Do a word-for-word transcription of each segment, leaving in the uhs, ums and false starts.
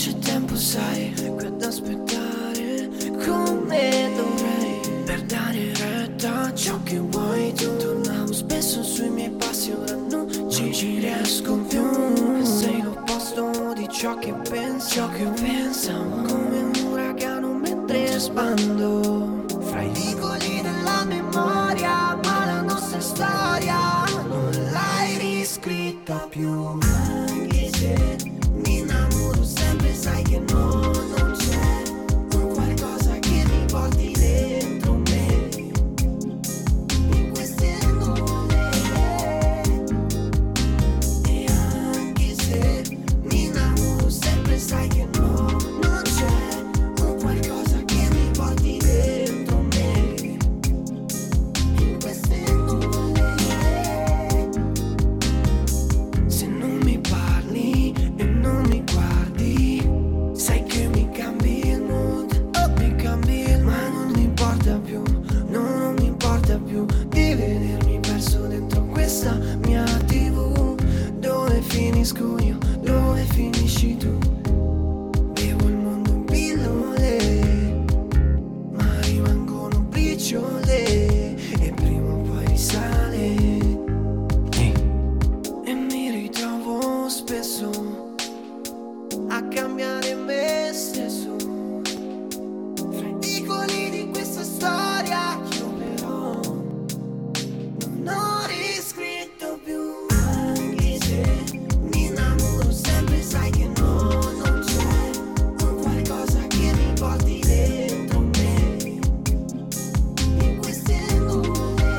c'è tempo, sai, qui ad aspettare come dovrei, per dare retta a ciò che vuoi tu. Tornavo spesso sui miei passi, ora non ci, ci riesco più. E sei l'opposto di ciò che pensi, ciò che pensavo, come un uragano mentre spando fra i vicoli della memoria, ma la nostra storia non l'hai riscritta più. Anche se mi innamoro sempre, sai che no, non c'è un qualcosa che mi porti dentro me in queste nuvole. E anche se mi innamoro sempre, sai che no, non c'è un qualcosa che mi porti dentro me in queste nuvole. Se non mi parli e non mi guardi, sai che mi cambi il mood, oh, mi cambi il mood. Ma non mi importa più, no, non mi importa più di vedermi perso dentro questa mia tivù. Dove finisco io, dove finisci tu? Bevo il mondo in pillole, ma rimangono briciole e prima o poi risale. Ehi. E mi ritrovo spesso a cambiare me stesso fra i vicoli di questa storia. Io però non ho riscritto più. Anche se mi innamoro sempre, sai che no, non c'è un qualcosa che mi porti dentro me in queste nuvole.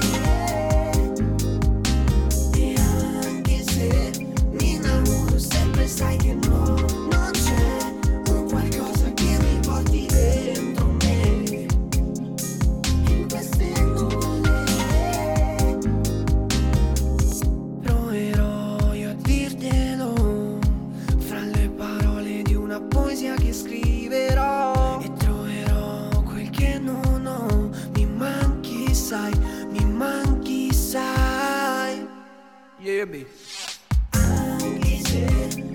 E anche se mi innamoro sempre, sai che no, non c'è un qualcosa che mi porti dentro me in queste nuvole. Proverò io a dirtelo fra le parole di una poesia che scriverò, e troverò quel che non ho. Mi manchi, sai, mi manchi, sai. Yeah, baby. Anche se